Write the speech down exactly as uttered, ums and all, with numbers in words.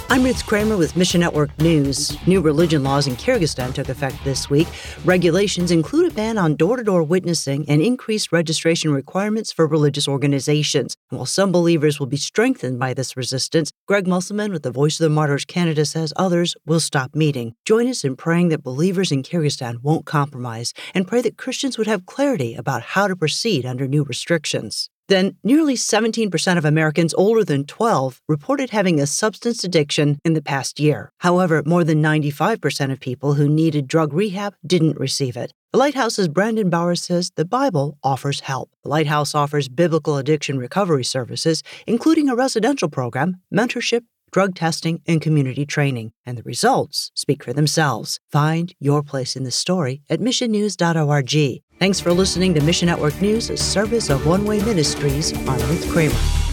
I'm Ruth Kramer with Mission Network News. New religion laws in Kyrgyzstan took effect this week. Regulations include a ban on door-to-door witnessing and increased registration requirements for religious organizations. And while some believers will be strengthened by this resistance, Greg Musselman with the Voice of the Martyrs Canada says others will stop meeting. Join us in praying that believers in Kyrgyzstan won't compromise and pray that Christians would have clarity about how to proceed under new restrictions. Then, nearly seventeen percent of Americans older than twelve reported having a substance addiction in the past year. However, more than ninety-five percent of people who needed drug rehab didn't receive it. The Lighthouse's Brandon Bauer says the Bible offers help. The Lighthouse offers biblical addiction recovery services, including a residential program, mentorship, drug testing, and community training. And the results speak for themselves. Find your place in the story at mission news dot org. Thanks for listening to Mission Network News, a service of One Way Ministries. I'm Ruth Kramer.